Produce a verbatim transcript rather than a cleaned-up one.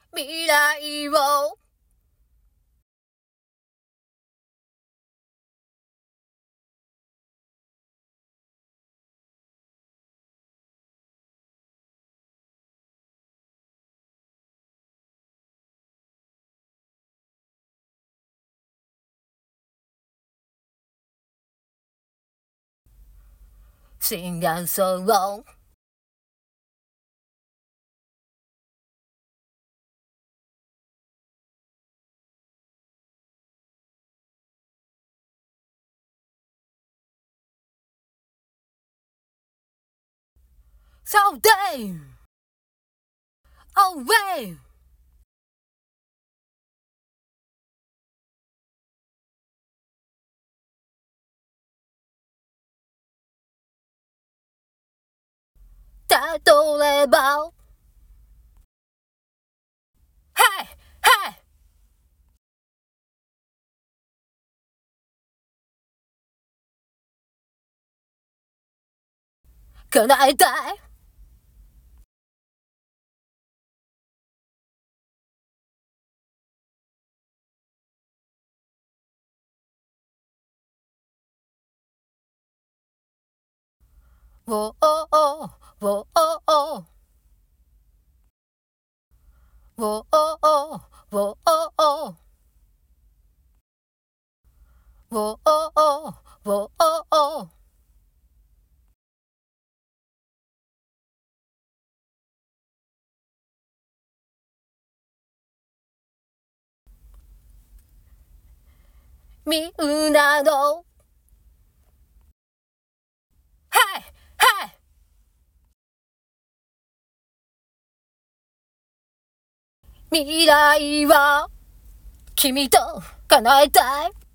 未来をシンガーソングそうだいおウェイ例えばはいはい叶えたいおおおおおおおおおおおおおおおみんなのはいはい未来は君と叶えたい